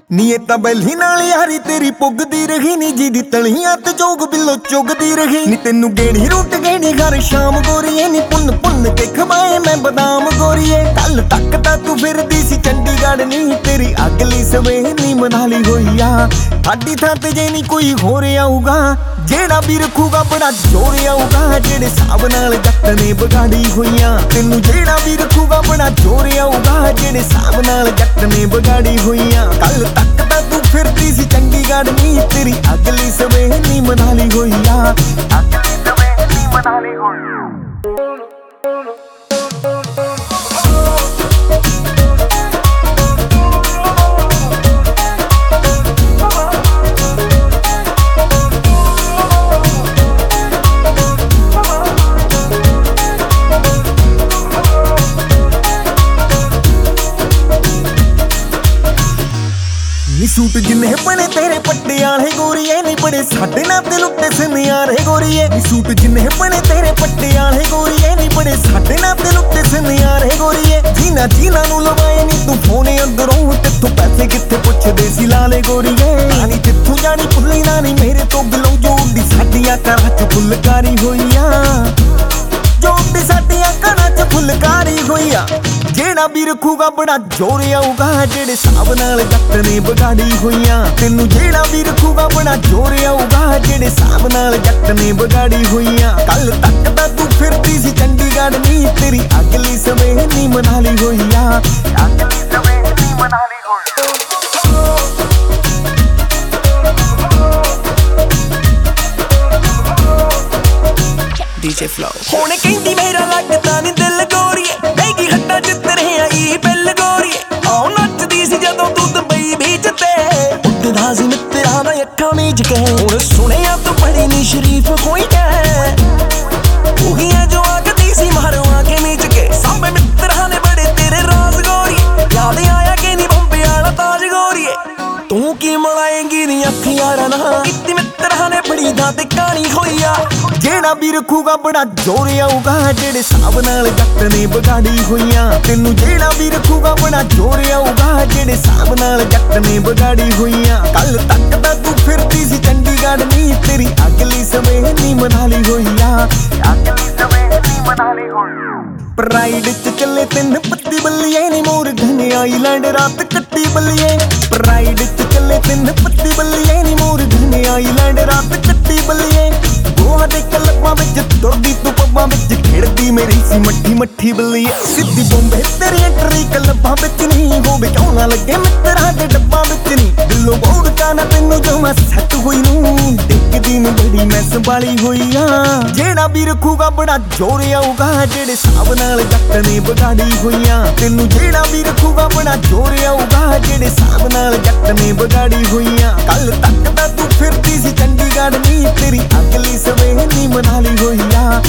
ਨੀ ਇਹ ਤਾਂ ਬੈਲੀ ਨਾਲ ਯਾਰੀ ਤੇਰੀ ਪੁੱਗਦੀ ਰਹੀ ਨੀ ਜਿਹਦੀ ਤਲੀਆਂ ਤੇ ਜੋਗ ਬਿੱਲੋ ਚੁਗਦੀ ਰਹੀ ਨੀ ਤੈਨੂੰ ਗੇੜੀ ਰੁੱਟ ਗੇੜੀ ਘਰ ਸ਼ਾਮ ਗੋਰੀਏ ਨੀ ਪੁੰਨ ਪੁੰਨ ਕੇ ਖਵਾਏ ਮੈਂ ਬਦਾਮ ਗੋਰੀਏ ਕੱਲ ਤੱਕ ਤਾਂ ਤੂੰ ਫਿਰਦੀ ਸੀ ਚੰਡੀਗੜ੍ਹ ਨੀ ਤੇਰੀ ਅਗਲੀ ਸਵੇਰ ਨੀ ਮਨਾਲੀ ਹੋਈ ਆ ਸਾਡੀ ਥਾਂ ਤੇ ਜੇ ਨੀ ਕੋਈ ਹੋਰ ਆਊਗਾ ਜਿਹੜਾ ਵੀ ਰੱਖੂਗਾ ਬੜਾ ਜ਼ੋਰ ਆਊਗਾ ਜਿਹੜੇ ਹਿਸਾਬ ਨਾਲ ਜੱਟ ਨੇ ਵਿਗਾੜੀ ਹੋਈਆਂ ਤੈਨੂੰ ਜਿਹੜਾ ਵੀ ਰੱਖੂਗਾ ਬੜਾ ਜ਼ੋਰ ਆਊਗਾ ਜਿਹੜੇ ਹਿਸਾਬ ਨਾਲ ਜੱਟ ਨੇ ਵਿਗਾੜੀ ਹੋਈਆਂ ਕੱਲ ਤੱਕ ਤਾਂ ਤੂੰ ਫਿਰਦੀ ਸੀ ਚੰਡੀਗੜ੍ਹ ਨੀ ਤੇਰੀ ਅਗਲੀ ਸਵੇਰ ਨੀ ਮਨਾਲੀ ਹੋਈ ਆ ਅਗਲੀ ਸਵੇਰ ਨੀ ਮਨਾਲੀ ਹੋਈ ਨੀ ਸੂਟ ਜਿੰਨੇ ਬਣੇ ਤੇਰੇ ਪੱਟੇ ਵਾਲੇ ਗੋਰੀਏ ਨੀ ਬੜੇ ਸਾਡੇ ਨਾਲ ਤੇ ਲੁੱਟੇ ਸੁਨਿਆਰੇ ਗੋਰੀਏ ਨੀ ਸੂਟ ਜਿੰਨੇ ਬਣੇ ਤੇਰੇ ਪੱਟੇ ਵਾਲੇ ਗੋਰੀਏ ਨੀ ਬੜੇ ਸਾਡੇ ਨਾਲ ਤੇ ਲੁੱਟੇ ਸੁਨਿਆਰੇ ਗੋਰੀਏ ਜੀਨਾ ਨੂੰ ਲਵਾਏ ਨੀ ਤੂੰ ਫੋਨ ਅੰਦਰੋਂ ਤੇਥੋਂ ਪੈਸੇ ਕਿੱਥੇ ਪੁੱਛਦੇ ਸੀ ਲਾਲੇ ਗੋਰੀਏ ਆਨੀ ਜਿੱਥੋਂ ਜਾਣੀ ਭੁੱਲੀ ਨਾ ਨੀ ਮੇਰੇ ਤੋਂ ਬਿਲੋਂ ਜੋੜਦੀ ਸਾਡੀਆਂ ਘਰਾਂ 'ਚ ਫੁੱਲਕਾਰੀ ਹੋਈਆਂ ਜੋੜਦੀ ਸਾਡੀਆਂ ਘਰਾਂ 'ਚ ਫੁੱਲਕਾਰੀ ਹੋਈਆਂ ਜਿਹੜਾ ਵੀ ਰੱਖੂਗਾ ਬੜਾ ਜ਼ੋਰ ਆਊਗਾ ਜਿਹੜੇ ਹਿਸਾਬ ਨਾਲ ਜੱਟ ਨੇ ਵਿਗਾੜੀ ਹੋਈਆਂ ਤੈਨੂੰ ਜਿਹੜਾ ਵੀ ਰੱਖੂਗਾ ਬੜਾ ਜ਼ੋਰ ਆਊਗਾ ਜਿਹੜੇ ਹਿਸਾਬ ਨਾਲ ਜੱਟ ਨੇ ਵਿਗਾੜੀ ਹੋਈਆਂ ਕੱਲ ਤੱਕ ਤਾਂ ਤੂੰ ਫਿਰਦੀ ਸੀ ਚੰਡੀਗੜ੍ਹ ਨੀ ਤੇਰੀ ਅਗਲੀ ਸਵੇਰ ਨੀ ਮਨਾਲੀ ਹੋਈ ਆ ਅਗਲੀ ਸਵੇਰ ਨੀ ਮਨਾਲੀ ਹੋਈ DJ Flow ਹੁਣ ਕਹਿੰਦੀ ਮੇਰਾ ਲੱਗਦਾ ਨੀ ਦਿਲ ਗੋਰੀਏ ਬੈਗੀ ਹੱਟਾਂ 'ਚ ਤੇਰੇ ਆਈ ਬਿੱਲ ਗੋਰੀਏ ਆਉ ਨੱਚਦੀ ਸੀ ਜਦੋਂ ਤੂੰ ਦੁਬਈ ਬੀਚ ਤੇ ਉੱਡਦਾ ਸੀ ਮਿੱਤਰਾਂ ਦਾ ਅੱਖਾਂ ਮੀਚ ਕੇ ਹੁਣ ਸੁਣਿਆ ਤੂੰ ਬੜੀ ਨੀ ਸ਼ਰੀਫ ਹੋਈ ਐ ਉਹੀ ਐ ਜੋ ਆਖਦੀ ਸੀ ਮਾਰਵਾ ਕੇ ਮੀਚ ਕੇ ਸਾਂਭੇ ਮਿੱਤਰਾਂ ਨੇ ਬੜੇ ਤੇਰੇ ਰਾਜ਼ ਗੋਰੀਏ ਯਾਦ ਆਇਆ ਕਿ ਨੀ ਬੰਬੇ ਵਾਲਾ ਤਾਜ ਗੋਰੀਏ ਤੂੰ ਕੀ ਮਲਾਏਂਗੀ ਨੀ ਅੱਖੀਂ ਯਾਰਾਂ ਨਾਲ ਕਿਤੇ ਮਿੱਤਰਾਂ ਨੇ ਬੜੀ ਦਾ ਤੇ ਕਹਾਣੀ ਹੋਈ ਆ ਜਿਹੜਾ ਵੀ ਰੱਖੂਗਾ ਬੜਾ ਜ਼ੋਰ ਆਊਗਾ ਜਿਹੜੇ ਹਿਸਾਬ ਨਾਲ ਜੱਟ ਨੇ ਵਿਗਾੜੀ ਹੋਈਆਂ ਤੈਨੂੰ ਜਿਹੜਾ ਵੀ ਰੱਖੂਗਾ ਬੜਾ ਜ਼ੋਰ ਆਊਗਾ ਜਿਹੜੇ ਹਿਸਾਬ ਨਾਲ ਜੱਟ ਨੇ ਵਿਗਾੜੀ ਹੋਈਆਂ ਕੱਲ ਤੱਕ ਤਾਂ ਤੂੰ ਫਿਰਦੀ ਸੀ ਚੰਡੀਗੜ੍ਹ ਨੀ ਤੇਰੀ ਅਗਲੀ ਸਵੇਰ ਨੀ ਮਨਾਲੀ ਹੋਈ ਆ ਅਗਲੀ ਸਵੇਰ ਨੀ ਮਨਾਲੀ ਹੋਈ ਪ੍ਰਾਈਡ 'ਚ ਚੱਲੇ ਤਿੰਨ ਪੱਤੀ ਬੱਲੀਏ ਨੀ ਮੋਰਗਨ ਆਈਲੈਂਡ ਰਾਤ ਕੱਟੀ ਬੱਲੀਏ ਪ੍ਰਾਈਡ 'ਚ ਚੱਲੇ ਤਿੰਨ ਪੱਤੀ ਬੱਲੀਏ ਨੀ ਮੋਰਗਨ ਆਈਲੈਂਡ ਰਾਤ ਕੱਟੀ ਬੱਲੀਏ ਗੋਹਾ ਦੇ ਕਲਬਾਂ ਵਿੱਚ ਤੁਰਦੀ ਤੂੰ ਪੱਬਾਂ ਵਿੱਚ ਖੇਡਦੀ ਮੇਰੀ ਸੀ ਮੱਠੀ ਮੱਠੀ ਬੱਲੀਏ ਸਿੱਧੀ ਬੰਬੇ ਤੇਰੀ ਐਂਟਰੀ ਕਲਬਾਂ ਵਿੱਚ ਨਹੀਂ ਹੋਵੇ ਕਿਉਂ ਨਾ ਲੱਗੇ ਮਿੱਤਰਾਂ ਦੇ ਡੱਬਾਂ ਵਿੱਚ ਨਹੀਂ ਦਿਲੋਂ ਬੋੜਕਾ ਨਾ ਤੈਨੂੰ ਜੋ ਮੈਂ ਸੈੱਟ ਹੋਈ ਨੂੰ ਦੇਖਦੀ ਨੂੰ ਬੜੀ ਮੈਂ ਸੰਭਾਲੀ ਹੋਈ ਆ ਜਿਹੜਾ ਵੀ ਰੱਖੂਗਾ ਬੜਾ ਜ਼ੋਰ ਆਊਗਾ ਜਿਹੜੇ ਹਿਸਾਬ ਨਾਲ ਜੱਟ ਨੇ ਵਿਗਾੜੀ ਹੋਈਆਂ ਤੈਨੂੰ ਜਿਹੜਾ ਵੀ ਰੱਖੂਗਾ ਬੜਾ ਜ਼ੋਰ ਆਊਗਾ ਜਿਹੜੇ ਹਿਸਾਬ ਨਾਲ ਜੱਟ ਨੇ ਵਿਗਾੜੀ ਹੋਈਆਂ ਕੱਲ ਤੱਕ ਤਾਂ ਤੂੰ ਫਿਰਦੀ ਸੀ ਚੰਡੀਗੜ੍ਹ ਨੀ ਤੇਰੀ ਅਗਲੀ ਸਵੇਰ ਨੀ ਮਨਾਲੀ ਹੋਈ ਆ